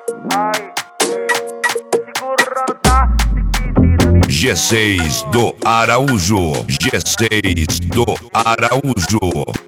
G6 do Araújo. G6 do Araújo.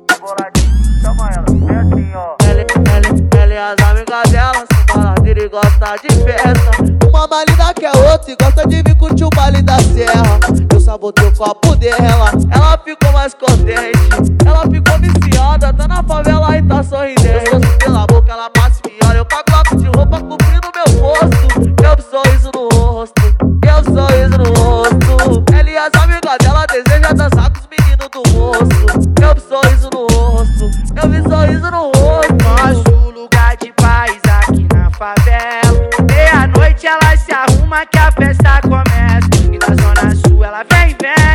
Chama ela, é assim, ó. Ela e as amigas dela são baladeira e gosta de festa. Uma mais linda que a outra e gosta de vir curtir o baile da serra. Eu sabotei o copo dela, ela ficou mais contente. Ela ficou viciada, tá na favela e tá sorridente. Eu sou pela boca, ela passa e me olha. Eu com a Glock de roupa cobrindo meu rosto. Eu sorriso no rosto, eu sorriso no rosto. Ela e as amigas dela desejam dançar com os meninos do moço. Eu sorriso no rosto, eu vi sorriso no rosto. Nosso lugar de paz aqui na favela. Meia-noite ela se arruma que a festa começa. E da zona sul ela vem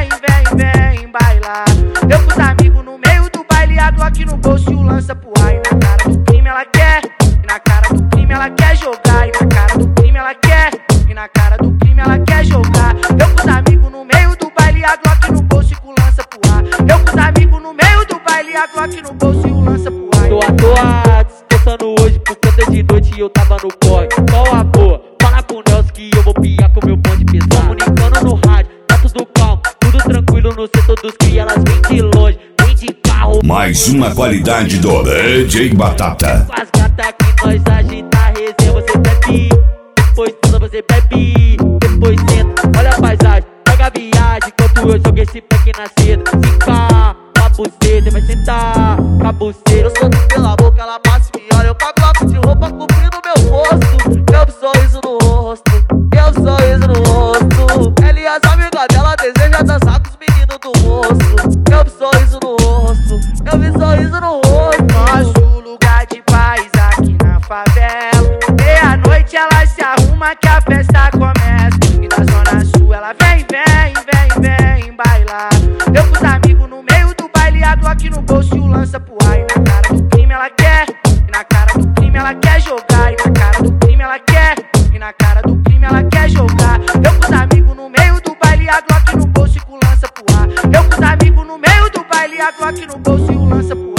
bailar. Eu com os amigos no meio do baile, a Glock no bolso e o lança pro ar. E na cara do crime ela quer, e na cara do crime ela quer jogar. E na cara do crime ela quer, e na cara do crime ela quer jogar. Eu com os amigos no meio do baile, a Glock no bolso e com o lança pro ar. Eu com os amigos no meio do baile, a Glock no bolso e o lança pro ar. Tô à toa, descansando hoje por conta de noite e eu tava no corre. Qual a boa? Fala com o Nelson que eu vou piar com meu bonde pesado. Comunicando no rádio, tá tudo calmo, tudo tranquilo no setor dos cria. Elas vêm de longe, vêm de carro. Mais uma qualidade do DJ Batata. Com as gatas que nós agita a resenha. Você bebe, depois tudo você bebe, depois senta, olha a paisagem, pega a viagem. Enquanto eu jogo esse pack na seda. Fica pra buceta, vai sentar pra buceta. Eu solto pela boca, ela passa e me olha. Eu com a Glock de roupa cobrindo meu rosto. Eu vi sorriso no rosto, eu sorriso no rosto. Ela e as amigas dela desejam dançar com os meninos do moço. Eu vi sorriso no rosto, eu vi sorriso no rosto. Nosso lugar de paz aqui na favela. Meia-noite ela se arruma que a festa começa. E da zona sul ela vem bailar. Eu com os amigos no meio do baile, a Glock no bolso e o lança pro ar. E na cara do crime ela quer, e na cara do crime ela quer jogar. E na cara do crime ela quer, e na cara do crime ela quer jogar. Eu com os amigos no meio do baile, a Glock no bolso e com o lança pro ar. Eu com os amigos no meio do baile, a Glock no bolso e o lança pro ar.